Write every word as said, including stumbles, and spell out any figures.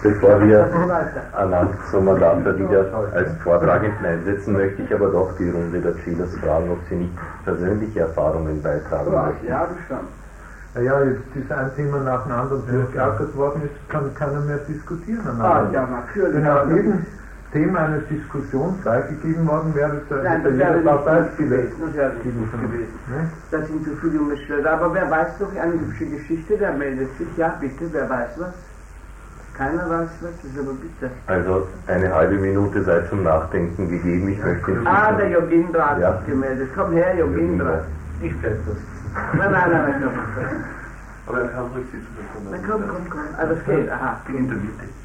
Bevor wir Anand Somadata wieder als Vortragenden einsetzen, möchte ich aber doch die Runde der Chelas fragen, ob sie nicht persönliche Erfahrungen beitragen möchten. Ja, das schon. Naja, jetzt ist ein Thema nach dem anderen durchgeackert worden, ist kann keiner mehr diskutieren. Ah, ja, natürlich. Wenn auf jedem Thema eine Diskussion freigegeben worden wäre, Nein, das wäre nicht Beispiele gewesen. Das wäre nicht gut gewesen. Ne? Da sind so viele umgestellt. Aber wer weiß doch eine hübsche Geschichte, der meldet sich. Ja, bitte, wer weiß was? Keiner weiß was, das ist aber bitte. Also eine halbe Minute sei zum Nachdenken gegeben. Ich möchte nicht. Ah, der Yogindra hat ja. sich gemeldet. Komm her, Yogindra. Ich bleibe das. Nein, nein, nein, nein, komm. Aber er kann ruhig sitzen. Dann komm, komm, komm. Ah, das geht, aha. In der Mitte.